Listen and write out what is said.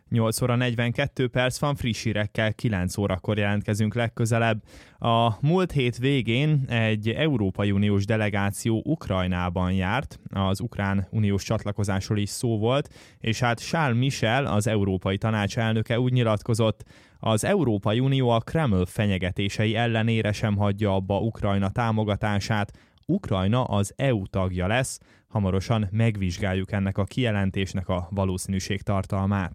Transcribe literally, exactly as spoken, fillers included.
nyolc óra negyvenkettő perc van, friss hírekkel kilenc órakor jelentkezünk legközelebb. A múlt hét végén egy Európai Uniós delegáció Ukrajnában járt, az ukrán uniós csatlakozásról is szó volt, és hát Charles Michel, az Európai Tanács elnöke úgy nyilatkozott, az Európai Unió a Kreml fenyegetései ellenére sem hagyja abba Ukrajna támogatását, Ukrajna az é u tagja lesz, hamarosan megvizsgáljuk ennek a kijelentésnek a valószínűség tartalmát.